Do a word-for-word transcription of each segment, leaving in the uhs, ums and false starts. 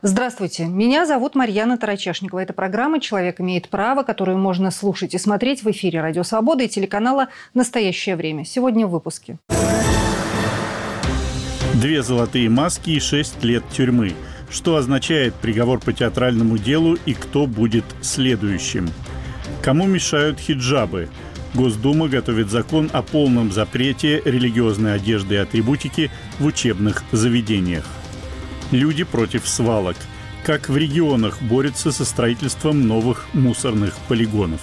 Здравствуйте, меня зовут Марьяна Тарачешникова. Это программа «Человек имеет право», которую можно слушать и смотреть в эфире «Радио Свобода» и телеканала «Настоящее время». Сегодня в выпуске. Две золотые маски и шесть лет тюрьмы. Что означает приговор по театральному делу и кто будет следующим? Кому мешают хиджабы? Госдума готовит закон о полном запрете религиозной одежды и атрибутики в учебных заведениях. Люди против свалок. Как в регионах борются со строительством новых мусорных полигонов.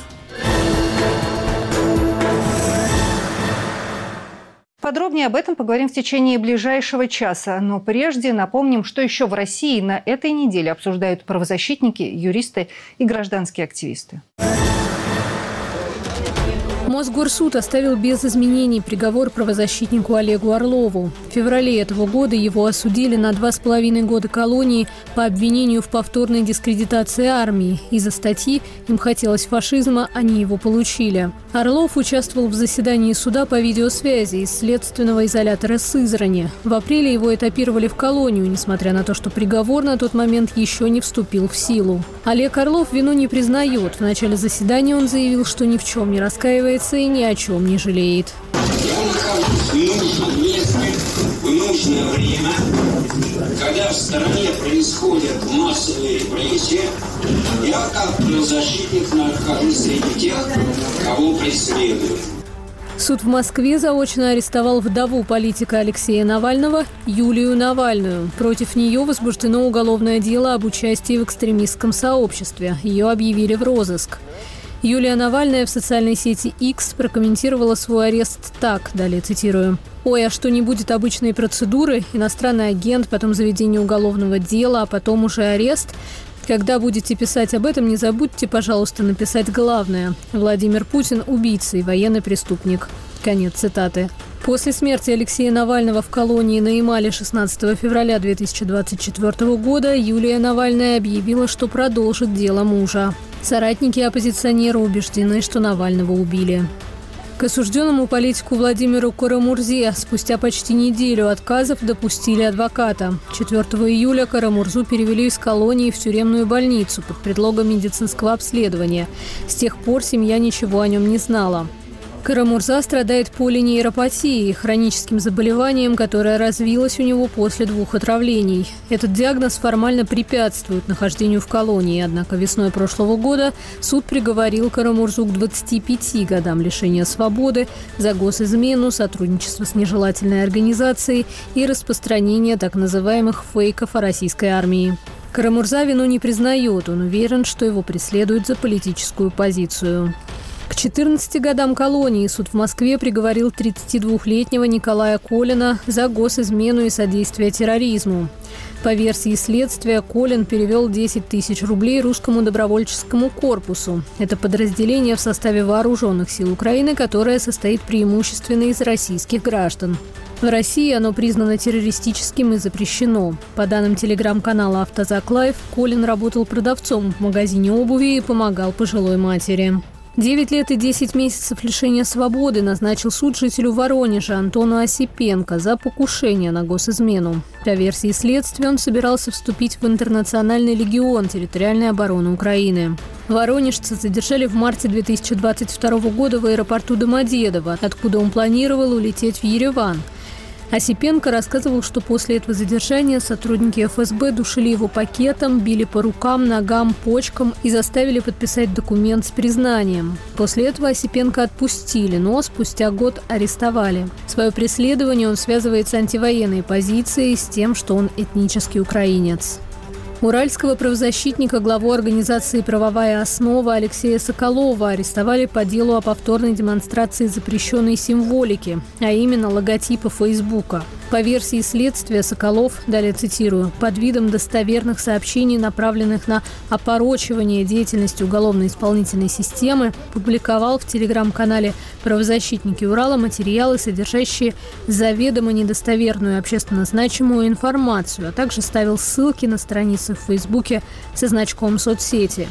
Подробнее об этом поговорим в течение ближайшего часа. Но прежде напомним, что еще в России на этой неделе обсуждают правозащитники, юристы и гражданские активисты. Мосгорсуд оставил без изменений приговор правозащитнику Олегу Орлову. В феврале этого года его осудили на два с половиной года колонии по обвинению в повторной дискредитации армии. Из-за статьи «Им хотелось фашизма», они его получили. Орлов участвовал в заседании суда по видеосвязи из следственного изолятора Сызрани. В апреле его этапировали в колонию, несмотря на то, что приговор на тот момент еще не вступил в силу. Олег Орлов вину не признает. В начале заседания он заявил, что ни в чем не раскаивается и ни о чем не жалеет. Я нахожусь в нужном месте, в нужное время, когда в стране происходят массовые репрессии. Я, как правозащитник, нахожусь среди тех, кого преследуют. Суд в Москве заочно арестовал вдову политика Алексея Навального Юлию Навальную. Против нее возбуждено уголовное дело об участии в экстремистском сообществе. Ее объявили в розыск. Юлия Навальная в социальной сети X прокомментировала свой арест так, далее цитирую. «Ой, а что, не будет обычной процедуры? Иностранный агент, потом заведение уголовного дела, а потом уже арест? Когда будете писать об этом, не забудьте, пожалуйста, написать главное. Владимир Путин – убийца и военный преступник». Конец цитаты. После смерти Алексея Навального в колонии на Ямале шестнадцатого февраля две тысячи двадцать четвёртого года Юлия Навальная объявила, что продолжит дело мужа. Соратники оппозиционера убеждены, что Навального убили. К осужденному политику Владимиру Карамурзе спустя почти неделю отказов допустили адвоката. четвёртого июля Карамурзу перевели из колонии в тюремную больницу под предлогом медицинского обследования. С тех пор семья ничего о нем не знала. Карамурза страдает полинейропатией, хроническим заболеванием, которое развилось у него после двух отравлений. Этот диагноз формально препятствует нахождению в колонии, однако весной прошлого года суд приговорил Карамурзу к двадцати пяти годам лишения свободы за госизмену, сотрудничество с нежелательной организацией и распространение так называемых фейков о российской армии. Карамурза вину не признает, он уверен, что его преследуют за политическую позицию. К четырнадцати годам колонии суд в Москве приговорил тридцатидвухлетнего Николая Колина за госизмену и содействие терроризму. По версии следствия, Колин перевел десять тысяч рублей русскому добровольческому корпусу. Это подразделение в составе вооруженных сил Украины, которое состоит преимущественно из российских граждан. В России оно признано террористическим и запрещено. По данным телеграм-канала «Автозак Лайв», Колин работал продавцом в магазине обуви и помогал пожилой матери. Девять лет и десять месяцев лишения свободы назначил суд жителю Воронежа Антону Осипенко за покушение на госизмену. По версии следствия, он собирался вступить в Интернациональный легион территориальной обороны Украины. Воронежца задержали в марте две тысячи двадцать второго года в аэропорту Домодедово, откуда он планировал улететь в Ереван. Осипенко рассказывал, что после этого задержания сотрудники эф эс бэ душили его пакетом, били по рукам, ногам, почкам и заставили подписать документ с признанием. После этого Осипенко отпустили, но спустя год арестовали. Свое преследование он связывает с антивоенной позицией, с тем, что он этнический украинец. Уральского правозащитника, главу организации «Правовая основа» Алексея Соколова арестовали по делу о повторной демонстрации запрещенной символики, а именно логотипа Фейсбука. По версии следствия, Соколов, далее цитирую, под видом достоверных сообщений, направленных на опорочивание деятельности уголовно-исполнительной системы, публиковал в телеграм-канале «Правозащитники Урала» материалы, содержащие заведомо недостоверную и общественно значимую информацию, а также ставил ссылки на страницы в Фейсбуке со значком соцсети.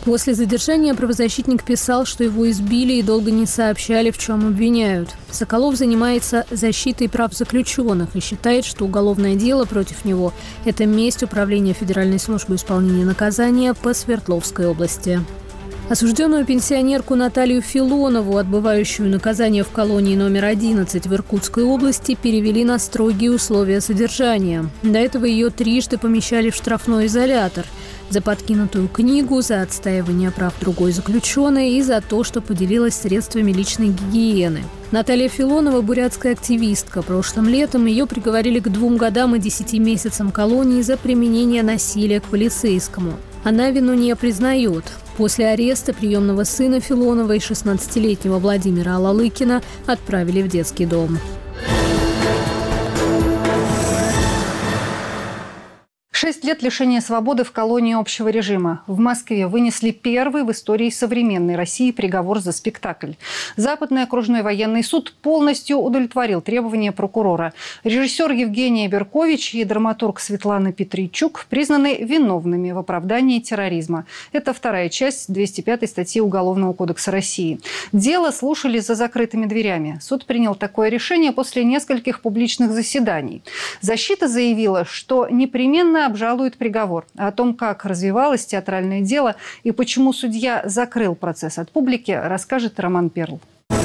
После задержания правозащитник писал, что его избили и долго не сообщали, в чем обвиняют. Соколов занимается защитой прав заключенных и считает, что уголовное дело против него – это месть Управления Федеральной службы исполнения наказания по Свердловской области. Осужденную пенсионерку Наталью Филонову, отбывающую наказание в колонии номер одиннадцать в Иркутской области, перевели на строгие условия содержания. До этого ее трижды помещали в штрафной изолятор за подкинутую книгу, за отстаивание прав другой заключенной и за то, что поделилась средствами личной гигиены. Наталья Филонова – бурятская активистка. Прошлым летом ее приговорили к двум годам и десяти месяцам колонии за применение насилия к полицейскому. Она вину не признает. После ареста приемного сына Филоновой, шестнадцатилетнего Владимира Алалыкина, отправили в детский дом. Шесть лет лишения свободы в колонии общего режима. В Москве вынесли первый в истории современной России приговор за спектакль. Западный окружной военный суд полностью удовлетворил требования прокурора. Режиссер Евгений Беркович и драматург Светлана Петричук признаны виновными в оправдании терроризма. Это вторая часть двести пятой статьи Уголовного кодекса России. Дело слушали за закрытыми дверями. Суд принял такое решение после нескольких публичных заседаний. Защита заявила, что непременно обжалует приговор. О том, как развивалось театральное дело и почему судья закрыл процесс от публики, расскажет Роман Перл.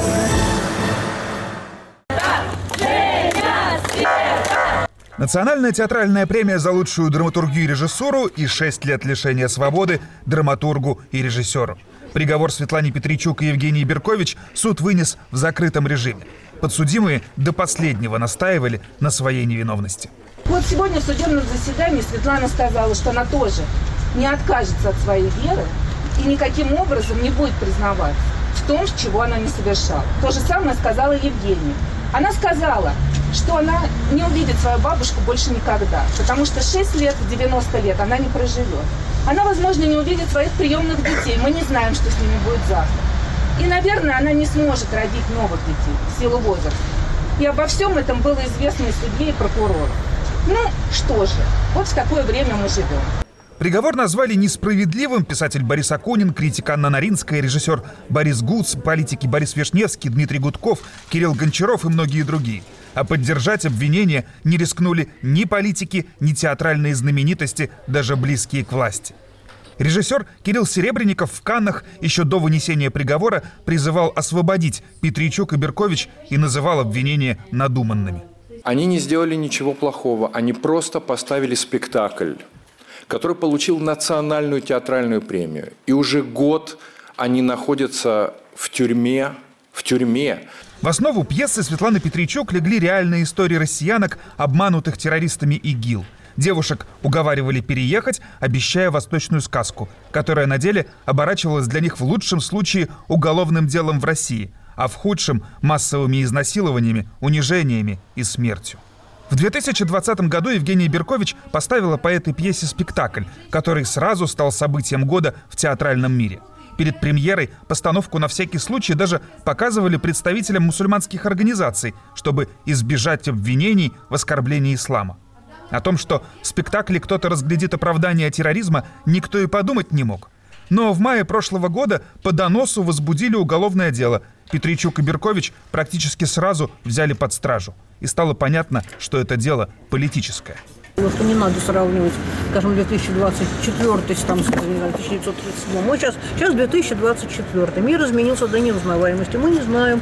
Национальная театральная премия за лучшую драматургию и режиссуру и шесть лет лишения свободы драматургу и режиссеру. Приговор Светлане Петричук и Евгении Беркович суд вынес в закрытом режиме. Подсудимые до последнего настаивали на своей невиновности. Вот сегодня в судебном заседании Светлана сказала, что она тоже не откажется от своей веры и никаким образом не будет признаваться в том, чего она не совершала. То же самое сказала Евгения. Она сказала, что она не увидит свою бабушку больше никогда, потому что шесть лет, девяносто лет она не проживет. Она, возможно, не увидит своих приемных детей. Мы не знаем, что с ними будет завтра. И, наверное, она не сможет родить новых детей в силу возраста. И обо всем этом было известно и судье, и прокурору. Ну, что же, вот в такое время мы живем. Приговор назвали несправедливым писатель Борис Акунин, критик Анна Наринская, режиссер Борис Гуц, политики Борис Вишневский, Дмитрий Гудков, Кирилл Гончаров и многие другие. А поддержать обвинения не рискнули ни политики, ни театральные знаменитости, даже близкие к власти. Режиссер Кирилл Серебренников в Каннах еще до вынесения приговора призывал освободить Петричук и Беркович и называл обвинения надуманными. Они не сделали ничего плохого, они просто поставили спектакль, который получил национальную театральную премию. И уже год они находятся в тюрьме, в тюрьме. В основу пьесы Светланы Петричук легли реальные истории россиянок, обманутых террористами ИГИЛ. Девушек уговаривали переехать, обещая восточную сказку, которая на деле оборачивалась для них в лучшем случае уголовным делом в России, а в худшем – массовыми изнасилованиями, унижениями и смертью. В две тысячи двадцатом году Евгения Беркович поставила по этой пьесе спектакль, который сразу стал событием года в театральном мире. Перед премьерой постановку на всякий случай даже показывали представителям мусульманских организаций, чтобы избежать обвинений в оскорблении ислама. О том, что в спектакле кто-то разглядит оправдание терроризма, никто и подумать не мог. Но в мае прошлого года по доносу возбудили уголовное дело. Петричук и Беркович практически сразу взяли под стражу. И стало понятно, что это дело политическое. Что не надо сравнивать, скажем, две тысячи двадцать четвёртый с там, тысяча девятьсот тридцать седьмым. Мы сейчас, сейчас две тысячи двадцать четвёртый. Мир изменился до неузнаваемости. Мы не знаем,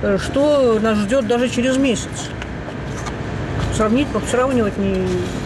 что нас ждет даже через месяц. Сравнить, сравнивать не...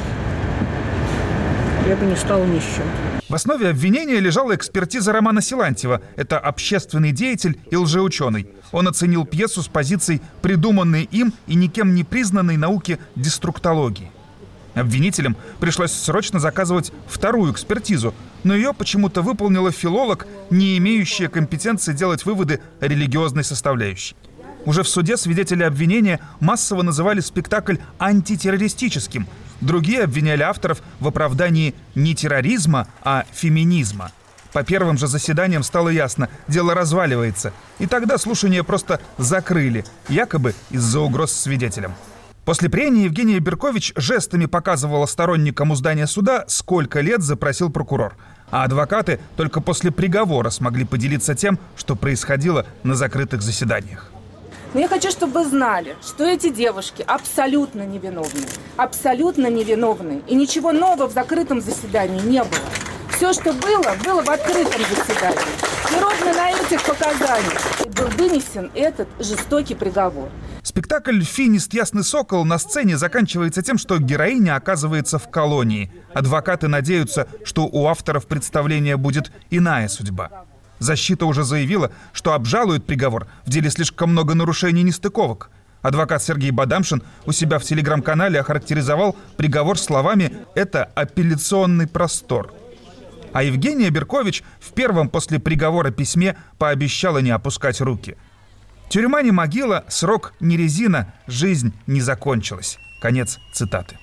я бы не стала ни с чем. В основе обвинения лежала экспертиза Романа Силантьева. Это общественный деятель и лжеученый. Он оценил пьесу с позицией придуманной им и никем не признанной науки деструктологии. Обвинителям пришлось срочно заказывать вторую экспертизу, но ее почему-то выполнила филолог, не имеющая компетенции делать выводы о религиозной составляющей. Уже в суде свидетели обвинения массово называли спектакль антитеррористическим. Другие обвиняли авторов в оправдании не терроризма, а феминизма. По первым же заседаниям стало ясно, дело разваливается. И тогда слушание просто закрыли, якобы из-за угроз свидетелям. После прения Евгения Беркович жестами показывала сторонникам у здания суда, сколько лет запросил прокурор. А адвокаты только после приговора смогли поделиться тем, что происходило на закрытых заседаниях. Но я хочу, чтобы вы знали, что эти девушки абсолютно невиновны. Абсолютно невиновны. И ничего нового в закрытом заседании не было. Все, что было, было в открытом заседании. И ровно на этих показаниях был вынесен этот жестокий приговор. Спектакль «Финист. Ясный сокол» на сцене заканчивается тем, что героиня оказывается в колонии. Адвокаты надеются, что у авторов представления будет иная судьба. Защита уже заявила, что обжалует приговор. В деле слишком много нарушений и нестыковок. Адвокат Сергей Бадамшин у себя в телеграм-канале охарактеризовал приговор словами «это апелляционный простор». А Евгения Беркович в первом после приговора письме пообещала не опускать руки. «Тюрьма не могила, срок не резина, жизнь не закончилась». Конец цитаты.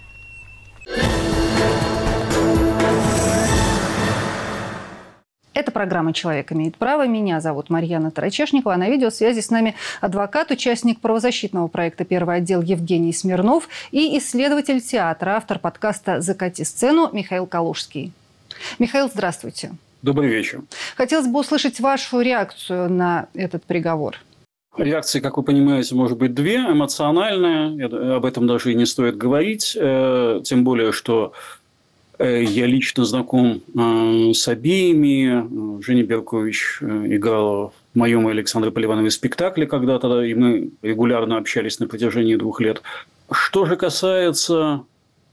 Это программа «Человек имеет право». Меня зовут Марьяна Тарачешникова. А на видеосвязи с нами адвокат, участник правозащитного проекта «Первый отдел» Евгений Смирнов и исследователь театра, автор подкаста «Закати сцену» Михаил Калужский. Михаил, здравствуйте. Добрый вечер. Хотелось бы услышать вашу реакцию на этот приговор. Реакции, как вы понимаете, может быть две. Эмоциональная, об этом даже и не стоит говорить. Тем более, что я лично знаком с обеими. Женя Беркович играла в моем и Александре Поливановой спектакле когда-то, и мы регулярно общались на протяжении двух лет. Что же касается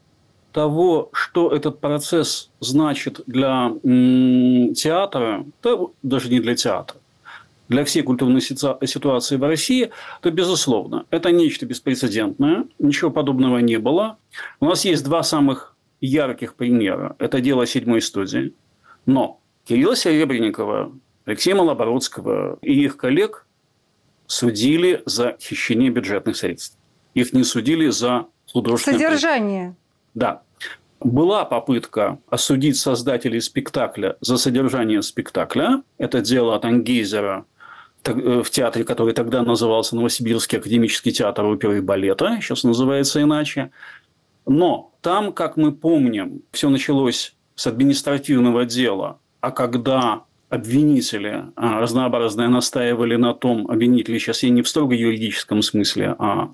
того, что этот процесс значит для м, театра, да, даже не для театра, для всей культурной ситуации в России, то, безусловно, это нечто беспрецедентное, ничего подобного не было. У нас есть два самых ярких примера. Это дело седьмой студии. Но Кирилла Серебренникова, Алексея Малобородского и их коллег судили за хищение бюджетных средств. Их не судили за художественное... Содержание. Да. Была попытка осудить создателей спектакля за содержание спектакля. Это дело от Ангейзера в театре, который тогда назывался Новосибирский академический театр оперы и балета. Сейчас называется иначе. Но там, как мы помним, все началось с административного дела. А когда обвинители разнообразные настаивали на том, обвинители сейчас я не в строго юридическом смысле, а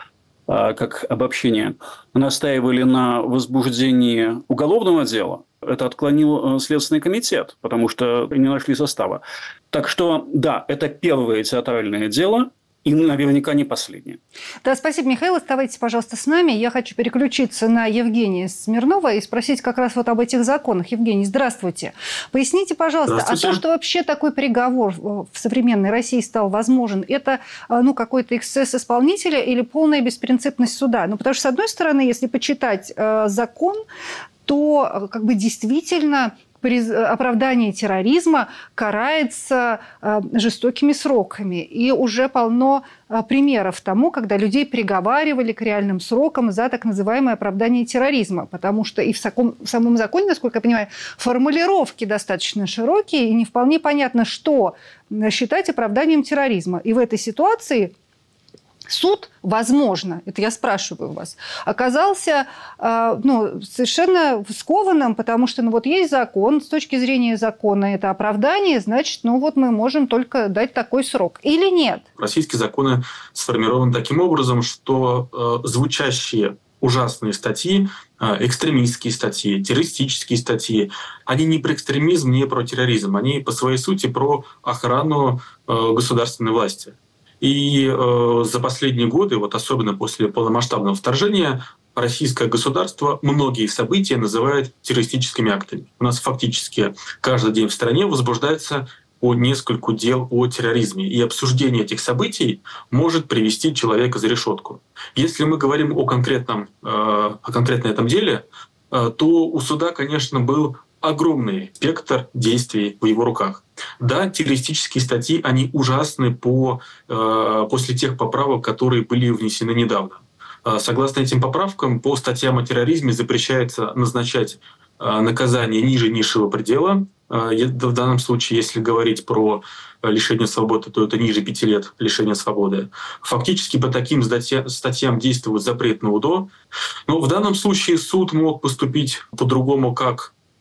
как обобщение, настаивали на возбуждении уголовного дела, это отклонил Следственный комитет, потому что не нашли состава. Так что, да, это первое театральное дело, и наверняка не последнее. Да, спасибо, Михаил. Оставайтесь, пожалуйста, с нами. Я хочу переключиться на Евгения Смирнова и спросить как раз вот об этих законах. Евгений, здравствуйте. Поясните, пожалуйста, а то, что вообще такой приговор в современной России стал возможен, это ну, какой-то эксцесс исполнителя или полная беспринципность суда? Ну, потому что, с одной стороны, если почитать э, закон, то как бы действительно оправдание терроризма карается э, жестокими сроками. И уже полно э, примеров тому, когда людей приговаривали к реальным срокам за так называемое оправдание терроризма. Потому что и в, саком, в самом законе, насколько я понимаю, формулировки достаточно широкие, и не вполне понятно, что считать оправданием терроризма. И в этой ситуации суд, возможно, это я спрашиваю вас, оказался э, ну, совершенно скованным, потому что ну, вот есть закон, с точки зрения закона это оправдание, значит, ну вот мы можем только дать такой срок. Или нет? Российские законы сформированы таким образом, что э, звучащие ужасные статьи, э, экстремистские статьи, террористические статьи, они не про экстремизм, не про терроризм, они по своей сути про охрану э, государственной власти. И э, за последние годы, вот особенно после полномасштабного вторжения, российское государство многие события называет террористическими актами. У нас фактически каждый день в стране возбуждается по нескольку дел о терроризме. И обсуждение этих событий может привести человека за решетку. Если мы говорим о конкретном, э, о конкретном этом деле, э, то у суда, конечно, был огромный спектр действий в его руках. Да, террористические статьи, они ужасны по, э, после тех поправок, которые были внесены недавно. Э, согласно этим поправкам, по статьям о терроризме запрещается назначать э, наказание ниже низшего предела. Э, в данном случае, если говорить про лишение свободы, то это ниже пяти лет лишения свободы. Фактически по таким статьям действует запрет на УДО. Но в данном случае суд мог поступить по-другому, как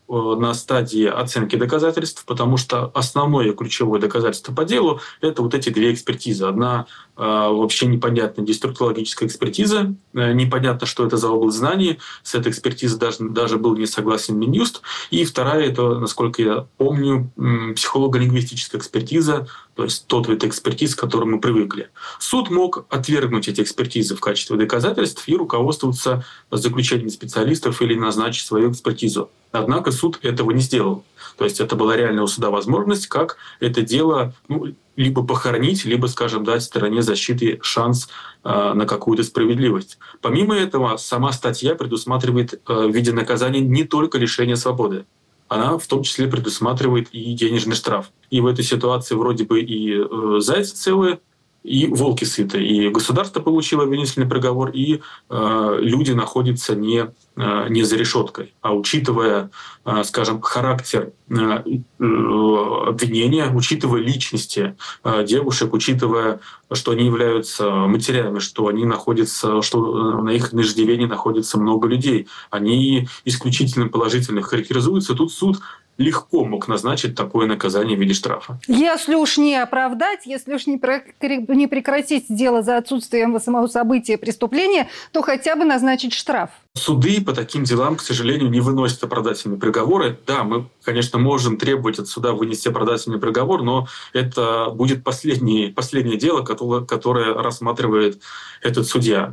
на стадии оценки доказательств, потому что основное ключевое доказательство по делу – это вот эти две экспертизы. Одна вообще непонятная деструктологическая экспертиза, непонятно, что это за область знаний, с этой экспертизой даже, даже был не согласен Минюст. И вторая – это, насколько я помню, психолого-лингвистическая экспертиза, то есть тот вид экспертиз, к которому мы привыкли. Суд мог отвергнуть эти экспертизы в качестве доказательств и руководствоваться заключением специалистов или назначить свою экспертизу. Однако суд этого не сделал. То есть это была реальная у суда возможность, как это дело ну, либо похоронить, либо, скажем, дать стороне защиты шанс э, на какую-то справедливость. Помимо этого, сама статья предусматривает э, в виде наказания не только лишение свободы. Она в том числе предусматривает и денежный штраф. И в этой ситуации вроде бы и э, зайцы целые, и волки сыты. И государство получило обвинительный приговор, и э, люди находятся не, э, не за решеткой. А учитывая, э, скажем, характер э, э, обвинения, учитывая личности э, девушек, учитывая, что они являются матерями, что они находятся, что на их иждивении находится много людей, они исключительно положительно характеризуются, тут суд легко мог назначить такое наказание в виде штрафа. Если уж не оправдать, если уж не прекратить дело за отсутствием самого события преступления, то хотя бы назначить штраф. Суды по таким делам, к сожалению, не выносят оправдательные приговоры. Да, мы, конечно, можем требовать от суда вынести оправдательный приговор, но это будет последнее, последнее дело, которое, которое рассматривает этот судья.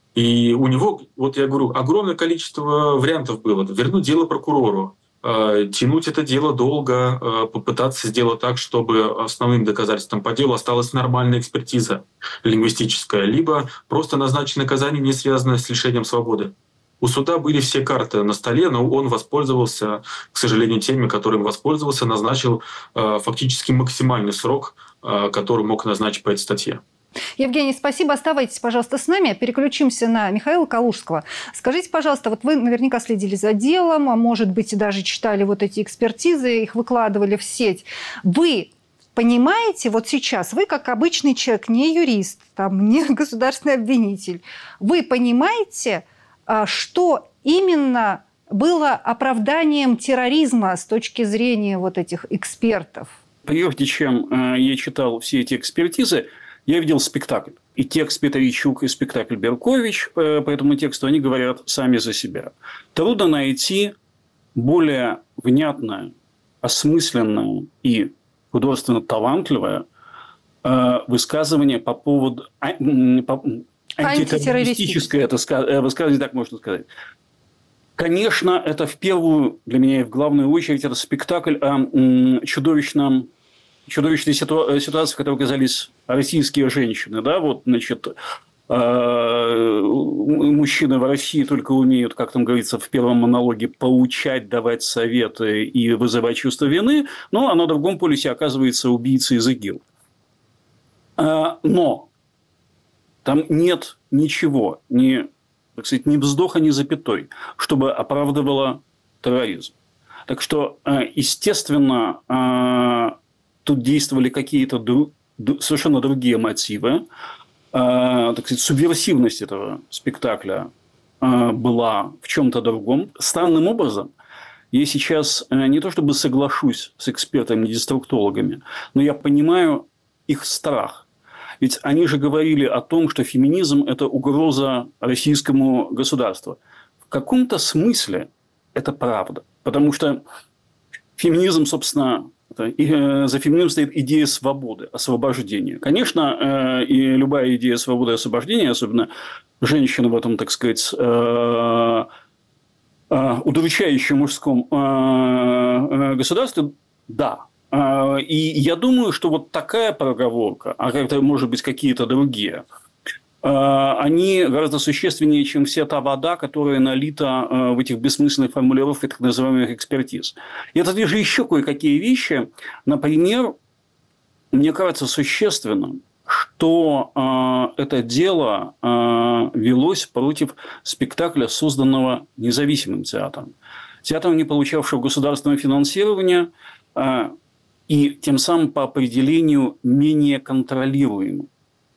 И у него, вот я говорю, огромное количество вариантов было. Вернуть дело прокурору, тянуть это дело долго, попытаться сделать так, чтобы основным доказательством по делу осталась нормальная экспертиза лингвистическая, либо просто назначить наказание, не связанное с лишением свободы. У суда были все карты на столе, но он воспользовался, к сожалению, теми, которым воспользовался, назначил фактически максимальный срок, который мог назначить по этой статье. Евгений, спасибо. Оставайтесь, пожалуйста, с нами. Переключимся на Михаила Калужского. Скажите, пожалуйста, вот вы наверняка следили за делом, а может быть, даже читали вот эти экспертизы, их выкладывали в сеть. Вы понимаете, вот сейчас, вы как обычный человек, не юрист, там, не государственный обвинитель, вы понимаете, что именно было оправданием терроризма с точки зрения вот этих экспертов? Прежде чем я читал все эти экспертизы, я видел спектакль. И текст Петричук, и спектакль Беркович по этому тексту, они говорят сами за себя. Трудно найти более внятное, осмысленное и художественно талантливое высказывание по поводу антитеррористическое это высказывание, так можно сказать. Конечно, это в первую, для меня и в главную очередь, это спектакль о чудовищном чудовищной ситуации, в которой оказались российские женщины. Да? Вот, значит, мужчины в России только умеют, как там говорится в первом монологе, поучать, давать советы и вызывать чувство вины, но а на другом полюсе оказывается убийца из ИГИЛ. Но там нет ничего, ни, так сказать, ни вздоха, ни запятой, чтобы оправдывало терроризм. Так что, естественно, тут действовали какие-то дру... совершенно другие мотивы. Э, так сказать, субверсивность этого спектакля э, была в чем-то другом. Странным образом, я сейчас э, не то чтобы соглашусь с экспертами-деструктологами, но я понимаю их страх. Ведь они же говорили о том, что феминизм – это угроза российскому государству. В каком-то смысле это правда. Потому что феминизм, собственно, и за феминизмом стоит идея свободы, освобождения. Конечно, и любая идея свободы и освобождения, особенно женщины в этом, так сказать, удручающем мужском государстве, да. И я думаю, что вот такая проговорка, а это может быть какие-то другие, они гораздо существеннее, чем вся та вода, которая налита в этих бессмысленных формулировках так называемых экспертиз. Я тут вижу еще кое-какие вещи. Например, мне кажется существенным, что это дело велось против спектакля, созданного независимым театром. Театром, не получавшего государственного финансирования и тем самым по определению менее контролируемым.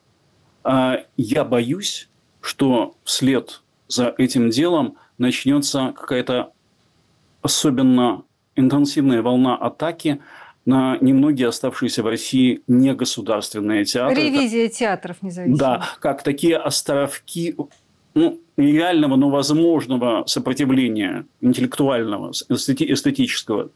Я боюсь, что вслед за этим делом начнется какая-то особенно интенсивная волна атаки на немногие оставшиеся в России негосударственные театры. Ревизия театров независимых. Да, как такие островки, ну, нереального, но возможного сопротивления интеллектуального, эстети- эстетического.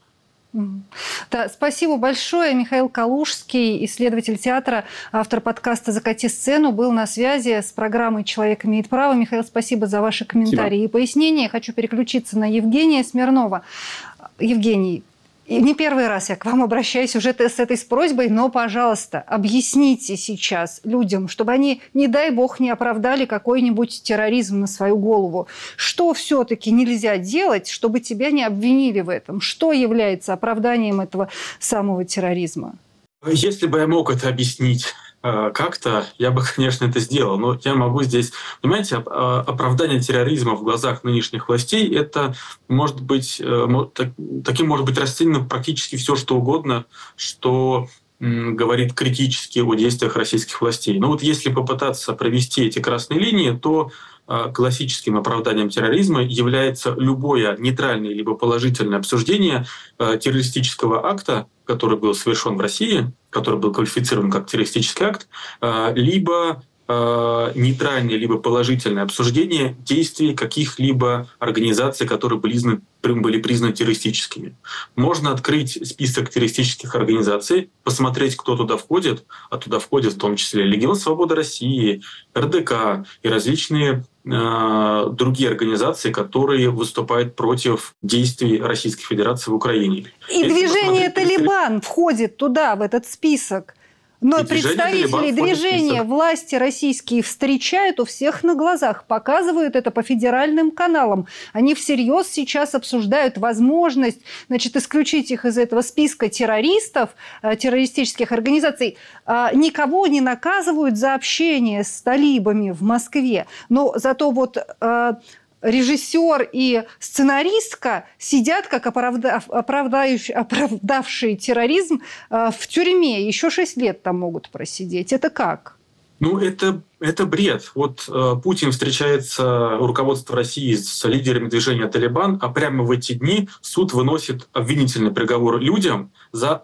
Да, спасибо большое. Михаил Калужский, исследователь театра, автор подкаста «Закати сцену», был на связи с программой «Человек имеет право». Михаил, спасибо за ваши комментарии спасибо. И пояснения. Хочу переключиться на Евгения Смирнова. Евгений, и не первый раз я к вам обращаюсь уже с этой с просьбой, но, пожалуйста, объясните сейчас людям, чтобы они, не дай бог, не оправдали какой-нибудь терроризм на свою голову. Что все-таки нельзя делать, чтобы тебя не обвинили в этом? Что является оправданием этого самого терроризма? Если бы я мог это объяснить как-то, я бы, конечно, это сделал. Но я могу здесь... Понимаете, оправдание терроризма в глазах нынешних властей, это может быть... Таким может быть расценено практически все, что угодно, что говорит критически о действиях российских властей. Но вот если попытаться провести эти красные линии, то классическим оправданием терроризма является любое нейтральное либо положительное обсуждение террористического акта, который был совершен в России, который был квалифицирован как террористический акт, либо нейтральное либо положительное обсуждение действий каких-либо организаций, которые были, были признаны террористическими. Можно открыть список террористических организаций, посмотреть, кто туда входит, а туда входят в том числе Легион Свободы России, эр дэ ка и различные э, другие организации, которые выступают против действий Российской Федерации в Украине. И Если движение «Талибан» входит туда, в этот список. Но и представители движения власти российские встречают у всех на глазах, показывают это по федеральным каналам. Они всерьез сейчас обсуждают возможность, значит, исключить их из этого списка террористов, террористических организаций. Никого не наказывают за общение с талибами в Москве. Но зато вот... режиссер и сценаристка сидят, как оправдав, оправдавшие терроризм, в тюрьме. Еще шесть лет там могут просидеть. Это как? Ну, это, это бред. Вот э, Путин встречается, руководство России, с лидерами движения «Талибан», а прямо в эти дни суд выносит обвинительный приговор людям за...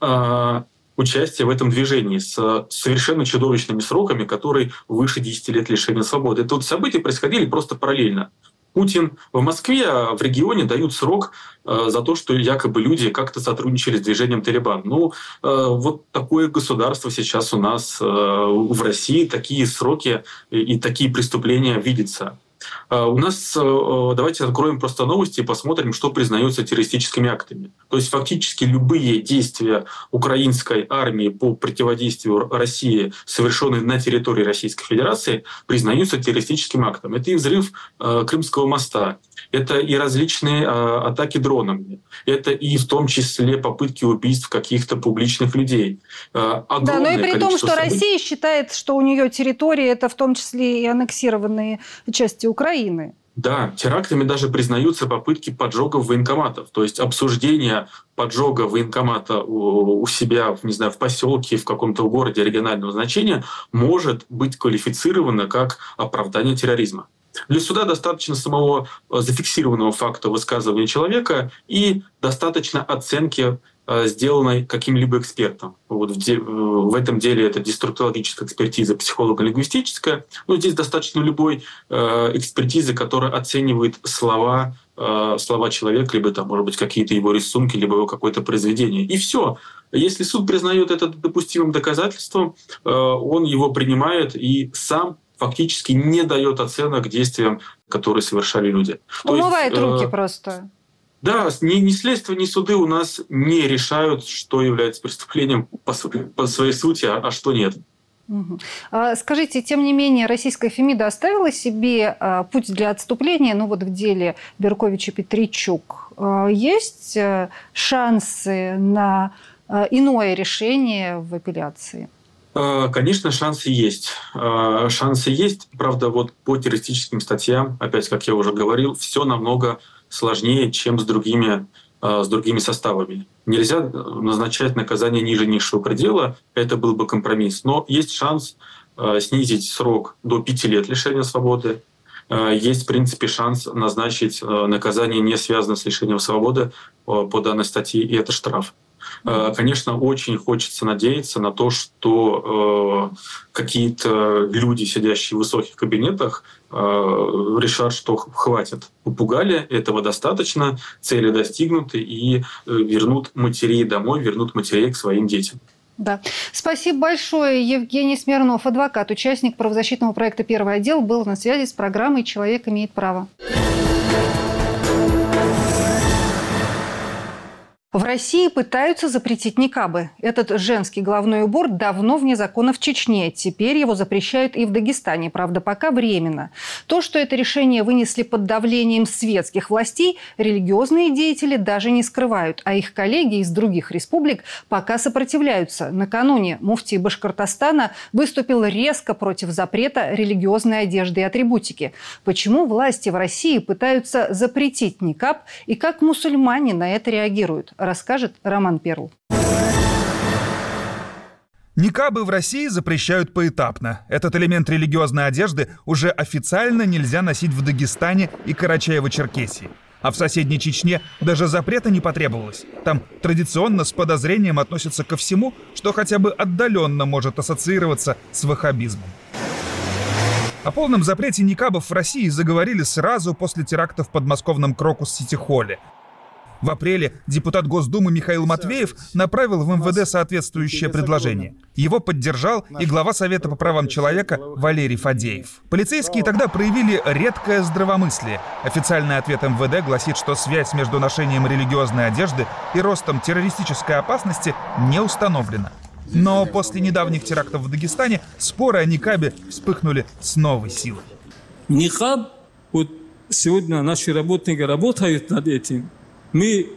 Э, участие в этом движении с совершенно чудовищными сроками, которые выше десяти лет лишения свободы. Это вот события происходили просто параллельно. Путин в Москве, а в регионе дают срок э, за то, что якобы люди как-то сотрудничали с движением «Талибан». Ну, э, вот такое государство сейчас у нас э, в России, такие сроки и, и такие преступления видятся. У нас, давайте откроем просто новости и посмотрим, что признается террористическими актами. То есть фактически любые действия украинской армии по противодействию России, совершенные на территории Российской Федерации, признаются террористическим актом. Это и взрыв Крымского моста, это и различные атаки дронами, это и в том числе попытки убийств каких-то публичных людей. Огромное да, но и при том, что событий. Россия считает, что у нее территория — это в том числе и аннексированные части Украины. Да, терактами даже признаются попытки поджогов военкоматов. То есть обсуждение поджога военкомата у, у себя, не знаю, в поселке, в каком-то городе регионального значения может быть квалифицировано как оправдание терроризма. Для суда достаточно самого зафиксированного факта высказывания человека и достаточно оценки, сделанной каким-либо экспертом. Вот в, де, в этом деле это деструктологическая экспертиза, психолого-лингвистическая. Но здесь достаточно любой э, экспертизы, которая оценивает слова, э, слова человека, либо там, может быть, какие-то его рисунки, либо его какое-то произведение. И все. Если суд признает это допустимым доказательством, э, он его принимает и сам фактически не дает оценок действиям, которые совершали люди. Умывает То есть, руки э, просто. Да, ни, ни следствие, ни суды у нас не решают, что является преступлением по, по своей сути, а, а что нет. Угу. Скажите, тем не менее, российская Фемида оставила себе путь для отступления, ну вот в деле Беркович-Петричук. Есть шансы на иное решение в апелляции? Конечно, шансы есть. Шансы есть. Правда, вот по террористическим статьям, опять, как я уже говорил, все намного сложнее, чем с другими, с другими составами. Нельзя назначать наказание ниже низшего предела, это был бы компромисс. Но есть шанс снизить срок до пяти лет лишения свободы. есть, в принципе, шанс назначить наказание, не связанное с лишением свободы по данной статье, и это штраф. Конечно, очень хочется надеяться на то, что какие-то люди, сидящие в высоких кабинетах, решат, что хватит, упугали, этого достаточно, цели достигнуты, и вернут матерей домой, вернут матерей к своим детям. Да. Спасибо большое. Евгений Смирнов, адвокат, участник правозащитного проекта «Первый отдел», был на связи с программой «Человек имеет право». В России пытаются запретить никабы. Этот женский головной убор давно вне закона в Чечне. Теперь его запрещают и в Дагестане. Правда, пока временно. То, что это решение вынесли под давлением светских властей, религиозные деятели даже не скрывают. А их коллеги из других республик пока сопротивляются. Накануне муфтий Башкортостана выступил резко против запрета религиозной одежды и атрибутики. Почему власти в России пытаются запретить никаб и как мусульмане на это реагируют? Расскажет Роман Перл. Никабы в России запрещают поэтапно. Этот элемент религиозной одежды уже официально нельзя носить в Дагестане и Карачаево-Черкесии. А в соседней Чечне даже запрета не потребовалось. Там традиционно с подозрением относятся ко всему, что хотя бы отдаленно может ассоциироваться с ваххабизмом. О полном запрете никабов в России заговорили сразу после теракта в подмосковном Крокус-Сити-Холле. В апреле депутат Госдумы Михаил Матвеев направил в эм вэ дэ соответствующее предложение. Его поддержал и глава Совета по правам человека Валерий Фадеев. Полицейские тогда проявили редкое здравомыслие. Официальный ответ эм вэ дэ гласит, что связь между ношением религиозной одежды и ростом террористической опасности не установлена. Но после недавних терактов в Дагестане споры о никабе вспыхнули с новой силой. Никаб, вот сегодня наши работники работают над этим. Мы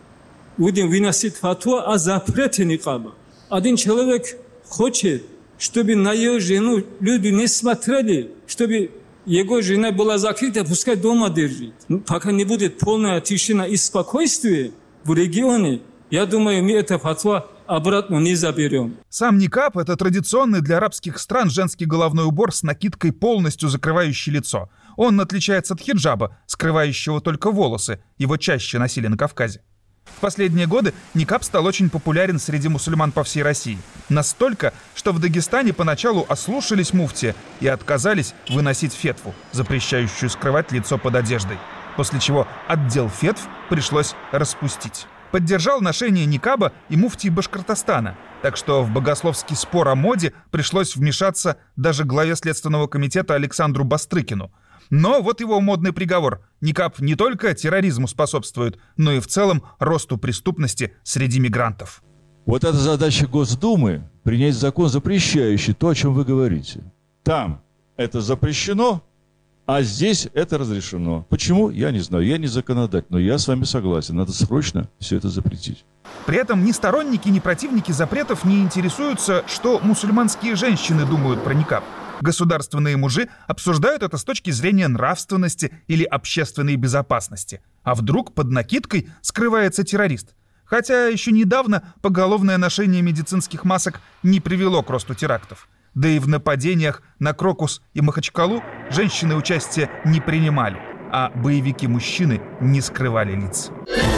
будем выносить фатву о запрете никаба. Один человек хочет, чтобы на ее жену люди не смотрели, чтобы его жена была закрыта, пускай дома держит. Пока не будет полная тишина и спокойствие в регионе, я думаю, мы эту фатву обратно не заберем. Сам никаб – это традиционный для арабских стран женский головной убор с накидкой, полностью закрывающий лицо. Он отличается от хиджаба, скрывающего только волосы. Его чаще носили на Кавказе. В последние годы никаб стал очень популярен среди мусульман по всей России. Настолько, что в Дагестане поначалу ослушались муфтия и отказались выносить фетву, запрещающую скрывать лицо под одеждой. После чего отдел фетв пришлось распустить. Поддержал ношение никаба и муфтий Башкортостана. Так что в богословский спор о моде пришлось вмешаться даже главе Следственного комитета Александру Бастрыкину. Но вот его модный приговор. Никаб не только терроризму способствует, но и в целом росту преступности среди мигрантов. Вот это задача Госдумы – принять закон, запрещающий то, о чем вы говорите. Там это запрещено, а здесь это разрешено. Почему? Я не знаю. Я не законодатель, но я с вами согласен. Надо срочно все это запретить. При этом ни сторонники, ни противники запретов не интересуются, что мусульманские женщины думают про никаб. Государственные мужи обсуждают это с точки зрения нравственности или общественной безопасности. А вдруг под накидкой скрывается террорист? Хотя еще недавно поголовное ношение медицинских масок не привело к росту терактов. Да и в нападениях на Крокус и Махачкалу женщины участия не принимали, а боевики-мужчины не скрывали лиц.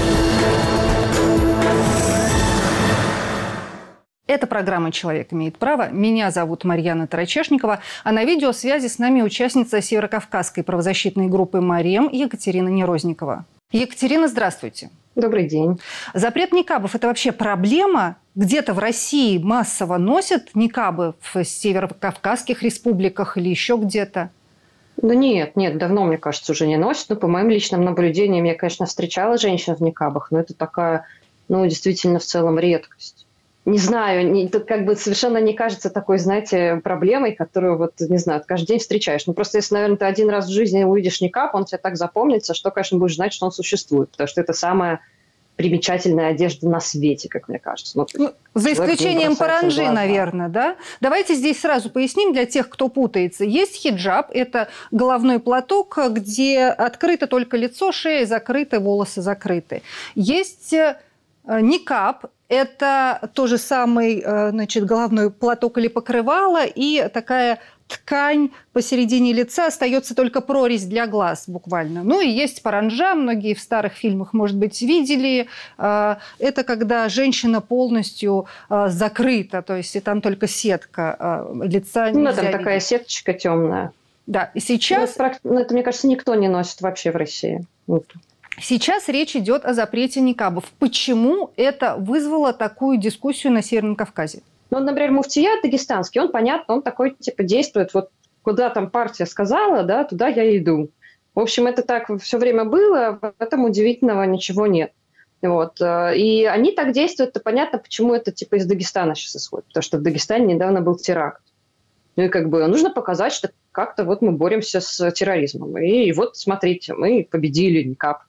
Это программа «Человек имеет право». Меня зовут Марьяна Тарачешникова, а на видеосвязи с нами участница Северокавказской правозащитной группы «Марем» Екатерина Нерозникова. Екатерина, здравствуйте. Добрый день. Запрет никабов – это вообще проблема? Где-то в России массово носят никабы в северокавказских республиках или еще где-то? Да нет, нет, давно, мне кажется, уже не носят. Но по моим личным наблюдениям я, конечно, встречала женщин в никабах, но это такая, ну, действительно, в целом редкость. Не знаю, не, это как бы совершенно не кажется такой, знаете, проблемой, которую вот, не знаю, каждый день встречаешь. Ну, просто если, наверное, ты один раз в жизни увидишь никаб, он тебе так запомнится, что, конечно, будешь знать, что он существует, потому что это самая примечательная одежда на свете, как мне кажется. Ну, ну, за исключением паранджи, наверное, да? Давайте здесь сразу поясним для тех, кто путается. Есть хиджаб, это головной платок, где открыто только лицо, шея закрыта, волосы закрыты. Есть никаб, это тоже самый, значит, головной платок или покрывало и такая ткань посередине лица, остается только прорезь для глаз буквально. Ну и есть паранджа, многие в старых фильмах, может быть, видели. Это когда женщина полностью закрыта, то есть и там только сетка лица. Ну, там такая сеточка темная. Да, и сейчас... Ну, это, ну, это, мне кажется, никто не носит вообще в России. Сейчас речь идет о запрете никабов. Почему это вызвало такую дискуссию на Северном Кавказе? Ну, например, муфтият дагестанский, он, понятно, он такой, типа, действует, вот куда там партия сказала, да, туда я иду. В общем, это так все время было, в этом удивительного ничего нет. Вот. И они так действуют, то понятно, почему это, типа, из Дагестана сейчас исходит. Потому что в Дагестане недавно был теракт. Ну и как бы нужно показать, что как-то вот мы боремся с терроризмом. И, и вот, смотрите, мы победили никаб.